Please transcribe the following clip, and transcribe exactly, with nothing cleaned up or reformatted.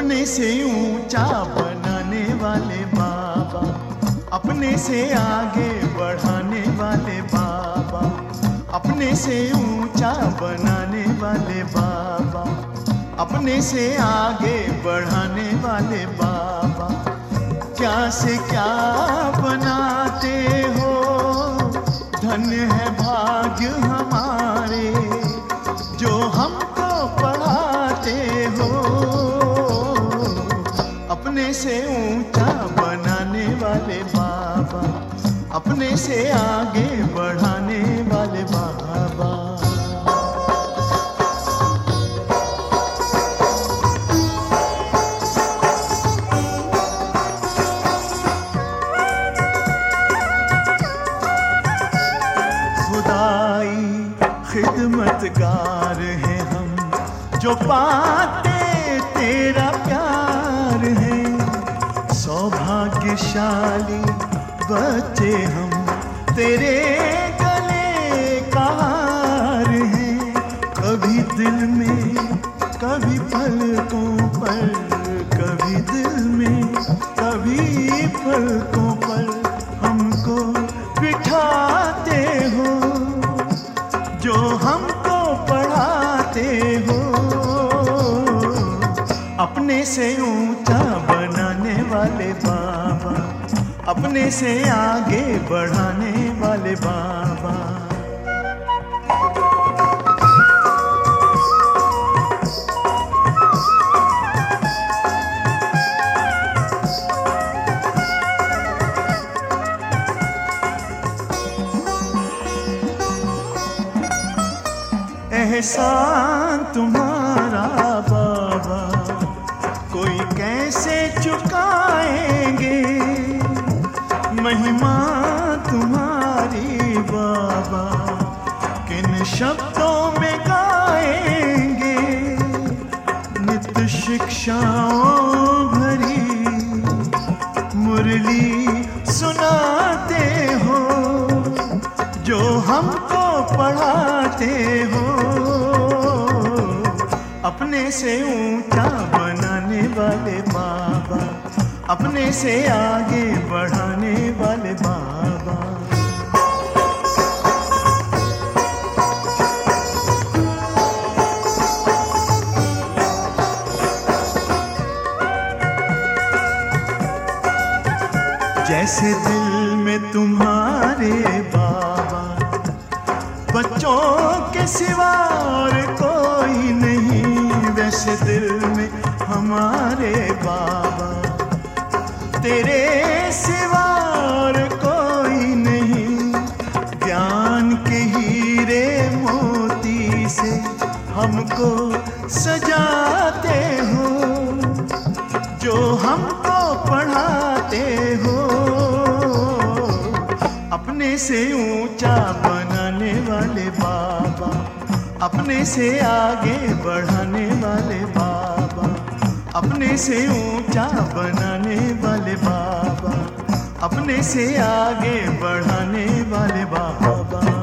अपने से ऊंचा बनाने वाले बाबा, अपने से आगे बढ़ाने वाले बाबा, अपने से ऊंचा बनाने वाले बाबा, अपने से आगे बढ़ाने वाले बाबा। क्या से क्या बनाते हो, धन्य है भाग्य हमारे जो हमको पढ़ाते हो। अपने से ऊंचा बनाने वाले बाबा, अपने से आगे बढ़ाने वाले बाबा। खुदाई खिदमतगार हैं हम, जो पाते तेरा प्यार है। सौभाग्यशाली बच्चे हम, तेरे गले का हार हैं। कभी दिल में कभी पलकों पर, कभी दिल में कभी पलकों पर हमको बिठाते हो, जो हमको पढ़ाते हो। अपने से ऊंचा बनाने वाले बाबा, अपने से आगे बढ़ाने वाले बाबा। एहसान तुम्हारा बाबा कोई कैसे चुकाएंगे, महिमा तुम्हारी बाबा किन शब्दों में गाएंगे। नित्य शिक्षाओं भरी मुरली सुनाते हो, जो हमको पढ़ाते हो। अपने से ऊंचा बनाने वाले बाबा, अपने से आगे बढ़ाने वाले बाबा। जैसे दिल में तुम्हारे बाबा बच्चों के सिवा और कोई नहीं, वैसे दिल में हमारे बाबा तेरे सिवा और कोई नहीं। ज्ञान के हीरे मोती से हमको सजाते हो, जो हमको पढ़ाते हो। अपने से ऊंचा बनाने वाले बाबा, अपने से आगे बढ़ाने वाले बाबा, अपने से ऊंचा बनाने वाले बाबा, अपने से आगे बढ़ाने वाले बाबा।